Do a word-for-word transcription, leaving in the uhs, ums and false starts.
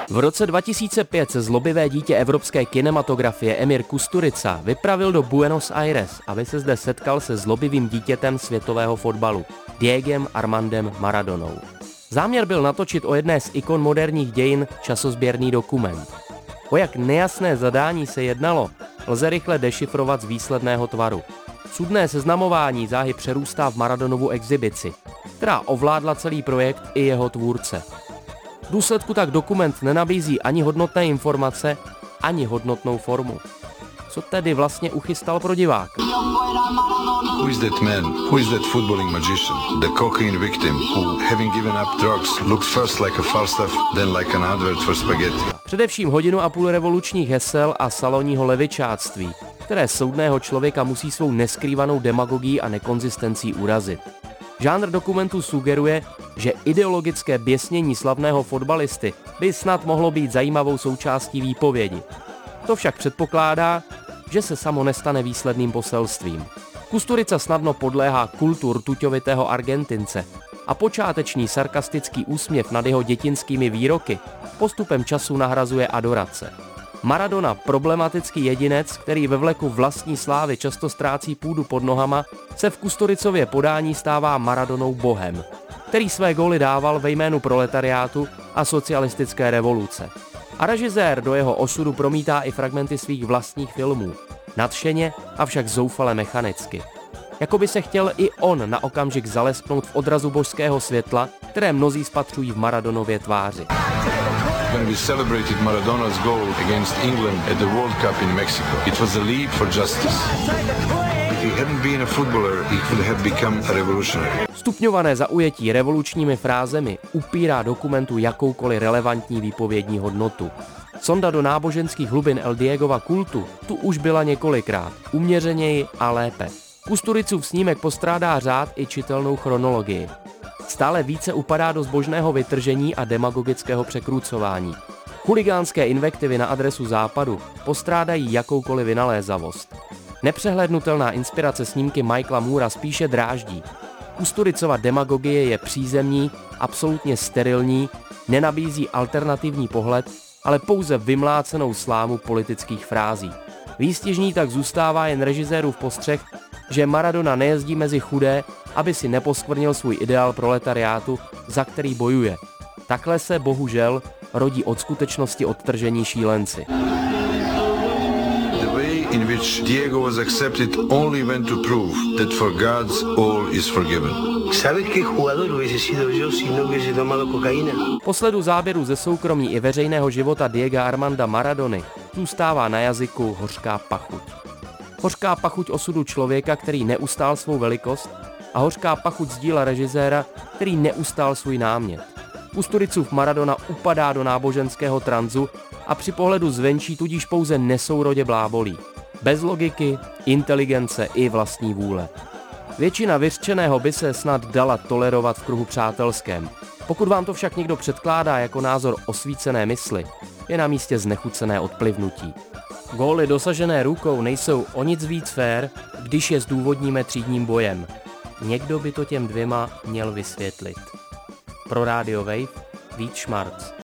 V roce dva tisíce pět se zlobivé dítě evropské kinematografie Emir Kusturica vypravil do Buenos Aires, aby se zde setkal se zlobivým dítětem světového fotbalu, Diegem Armandem Maradonou. Záměr byl natočit o jedné z ikon moderních dějin časozběrný dokument. O jak nejasné zadání se jednalo, lze rychle dešifrovat z výsledného tvaru. Cudné seznamování záhy přerůstá v Maradonovu exibici, která ovládla celý projekt i jeho tvůrce. V důsledku tak dokument nenabízí ani hodnotné informace, ani hodnotnou formu. Co tedy vlastně uchystal pro diváka? Who is that man? Who is that footballing magician? The cocaine victim who, having given up drugs, looked first like a Falstaff, then like an advert for spaghetti. Především hodinu a půl revolučních hesel a salonního levičáctví, které soudného člověka musí svou neskrývanou demagogií a nekonzistencí urazit. Žánr dokumentu sugeruje, že ideologické běsnění slavného fotbalisty by snad mohlo být zajímavou součástí výpovědi. To však předpokládá, že se samo nestane výsledným poselstvím. Kusturica snadno podléhá kultu rtuťovitého Argentince a počáteční sarkastický úsměv nad jeho dětinskými výroky postupem času nahrazuje adorace. Maradona, problematický jedinec, který ve vleku vlastní slávy často ztrácí půdu pod nohama, se v Kusturicově podání stává Maradonou bohem, který své góly dával ve jménu proletariátu a socialistické revoluce. A režisér do jeho osudu promítá i fragmenty svých vlastních filmů, nadšeně, avšak zoufale mechanicky. Jako by se chtěl i on na okamžik zalesknout v odrazu božského světla, které mnozí spatřují v Maradonově tváři. When we celebrated Maradona's goal against England at the World Cup in Mexico, it was a leap for justice. If he hadn't been a footballer, he could have become a revolutionary. Stupňované zaujetí revolučními frázemi upírá dokumentu jakoukoliv relevantní výpovědní hodnotu. Sonda do náboženských hlubin El Diegova kultu tu už byla několikrát, uměřeněji a lépe. Kusturicův snímek postrádá řád i čitelnou chronologii. Stále více upadá do zbožného vytržení a demagogického překrucování. Chuligánské invektivy na adresu západu postrádají jakoukoliv vynalézavost. Nepřehlédnutelná inspirace snímky Michaela Moora spíše dráždí. Kusturicova demagogie je přízemní, absolutně sterilní, nenabízí alternativní pohled, ale pouze vymlácenou slámu politických frází. Výstižný tak zůstává jen režisérův postřeh, že Maradona nejezdí mezi chudé, aby si neposkvrnil svůj ideál proletariátu, za který bojuje. Takhle se, bohužel, rodí od skutečnosti odtržení šílenci. The way in which Diego was accepted only went to prove that for God's all is forgiven. ¿Sabes qué jugador hubiese sido yo si no hubiese tomado cocaína? Po sledu záběru ze soukromí i veřejného života Diega Armanda Maradony zůstává na jazyku hořká pachuť. Hořká pachuť osudu člověka, který neustál svou velikost, a hořká pachuť z díla režiséra, který neustál svůj námět. Kusturicův Maradona upadá do náboženského tranzu a při pohledu zvenčí tudíž pouze nesourodě blábolí. Bez logiky, inteligence i vlastní vůle. Většina vyřčeného by se snad dala tolerovat v kruhu přátelském. Pokud vám to však někdo předkládá jako názor osvícené mysli, je na místě znechucené odplivnutí. Góly dosažené rukou nejsou o nic víc fér, když je zdůvodníme třídním bojem. Někdo by to těm dvěma měl vysvětlit. Pro Radio Wave Vít Šmarc.